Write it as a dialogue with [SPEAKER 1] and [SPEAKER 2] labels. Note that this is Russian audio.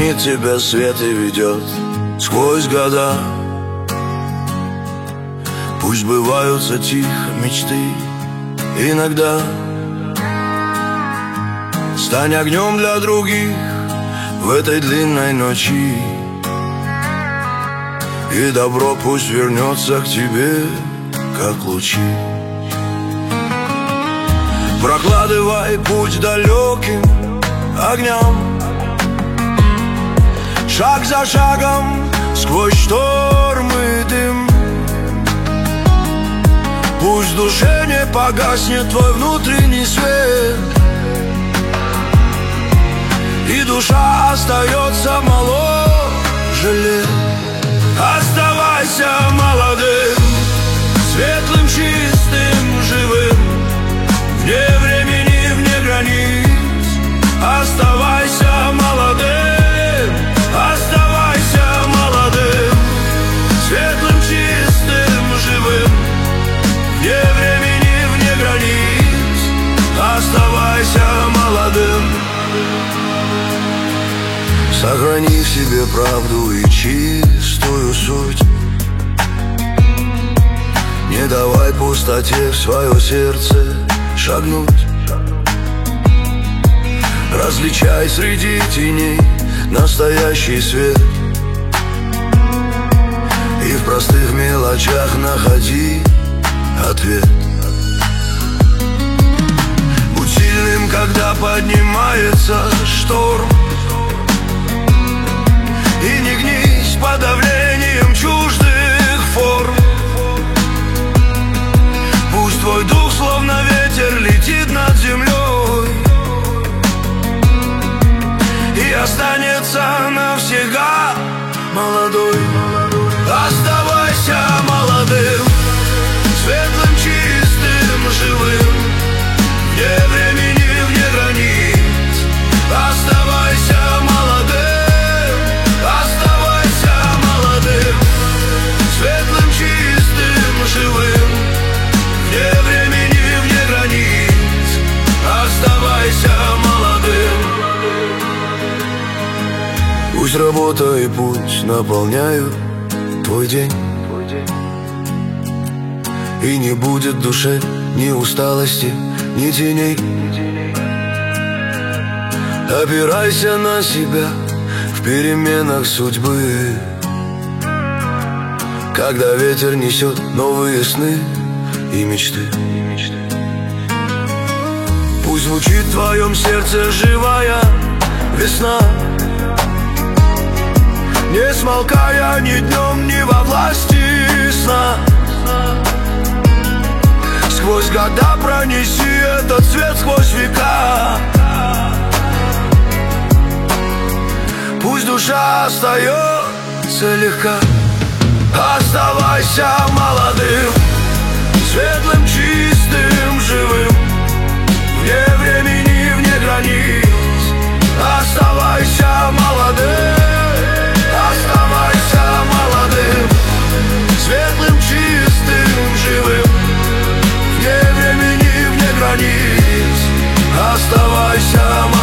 [SPEAKER 1] хранит тебя свет и ведет сквозь года. Пусть сбываются тихо мечты иногда. Стань огнем для других в этой длинной ночи, и добро пусть вернется к тебе, как лучи. Прокладывай путь далеким огням, шаг за шагом сквозь шторм и дым. Пусть в душе не погаснет твой внутренний свет, и душа остается моложе лет. Оставайся молодым, светлым, чистым, живым, вне времени, вне границ. Оставайся молодым, оставайся молодым, светлым, чистым, живым, вне времени, вне границ. Оставайся молодым. Сохрани в себе правду и чистую суть. Не давай пустоте в свое сердце шагнуть. Различай среди теней настоящий свет, и в простых мелочах находи ответ. Будь сильным, когда поднимается шторм, и не гнись под давлением чуждых форм. Пусть твой дух, словно ветер, летит над землей и останется навсегда молодой. Оставайся молодым, светлым, чистым, живым, вне времени, вне границ. Оставайся молодым, оставайся молодым, светлым, чистым, живым, вне времени, вне границ. Оставайся молодым. Пусть работа и путь наполняют твой день, и не будет в душе ни усталости, ни теней. Опирайся на себя в переменах судьбы, когда ветер несет новые сны и мечты. Пусть звучит в твоем сердце живая весна, не смолкая ни днем, ни во власти сна. Сквозь года пронеси этот свет, сквозь века. Пусть душа остается легка. Оставайся молодым, светлым, чистым, живым, вне времени, вне границ. Оставайся молодым, оставайся молодым, светлым, чистым, живым, вне времени, вне границ. Оставайся молодым.